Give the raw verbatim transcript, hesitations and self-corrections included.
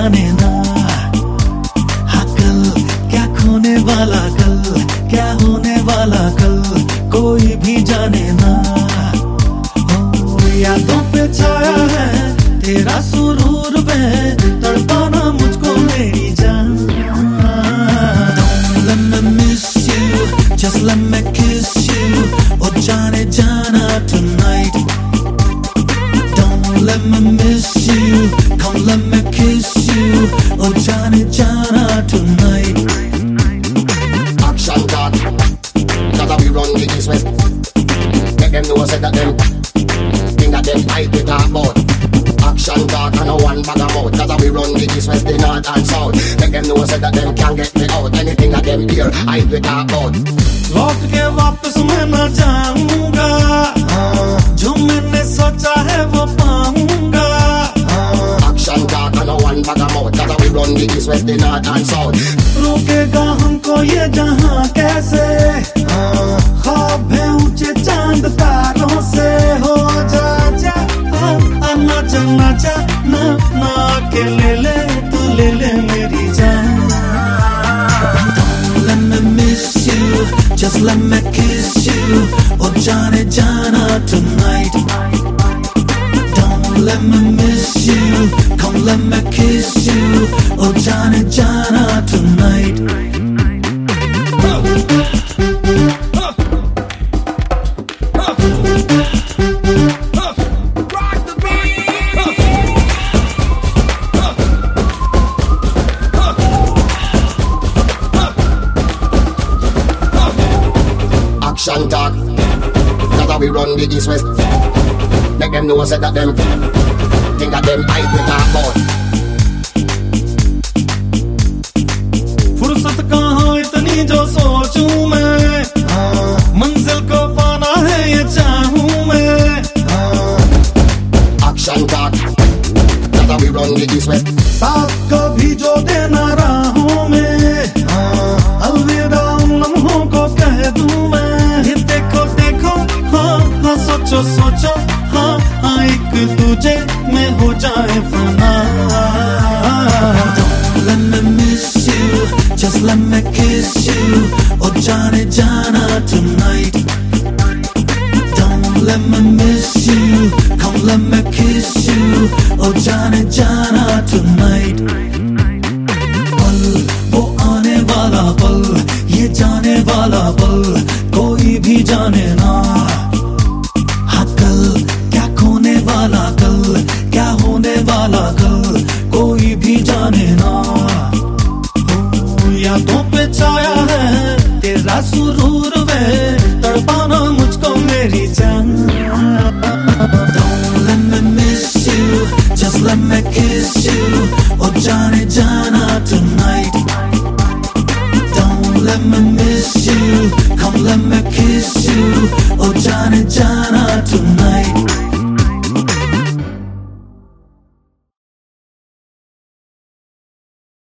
जाने ना, हाँ कल क्या खोने वाला, कल क्या होने वाला, कल कोई भी जाने ना। यादों पे छाया है तेरा सुरूर में, तड़पाना मुझको मेरी जान। Don't let me miss you, just let me kiss you, oh जाने जाना tonight। Don't let me miss you, come let me kiss you, oh जाने जाना tonight। Action talk, that we run the east west. Make them know say that them that them fight we talk about. Action talk and no one bag of mouth. That's how we run the east, west, the north and south. Make them know say that them can't get me out. Anything that them hear, I we talk about. लौट के वापस मैं न जाऊंगा, जो मैंने सोचा है वो पाऊंगा। Action talk and no one bag of mouth. That's how we run the east, west, the north and south. रोकेगा हमको ये जहां कैसे, ख्वाब है ऊंचे चांद तारों से। हो जा जा नाचा नाचा ना ना के ले ले तू ले ले मेरी जान। Don't let me miss you, just let me kiss you, oh जाने जाना tonight। Don't let me miss you, come let me kiss you, oh जाने जाना tonight। Action talk, that's how we run the east west. Make them know say that them think that them fight we talk about. फुर्सत कहाँ इतनी जो सोचूं मैं, मंजिल को पाना है ये चाहूं मैं। Action talk, that's how we run the east west. साथ कभी जो देना राहों में, अलविदा उन लम्हों को कह दूं मैं। ये देखो देखो हाँ हाँ सोचो सोचो हाँ हाँ एक दूजे में हो जाए फना। Don't let me miss you, just let me kiss you, oh जाने जाना tonight। Don't let me miss you, come let me kiss you, oh जाने जाना tonight। पल वो आने वाला पल, ये जाने वाला पल कोई भी जाने ना, हाँ कल क्या खोने वाला, कल क्या होने वाला, कल कोई भी जाने ना। यादों पे छाया है तेरा सुरूर में, तड़पाना मुझको मेरी जान। Don't let me miss you, just let me kiss you, oh जाने जाना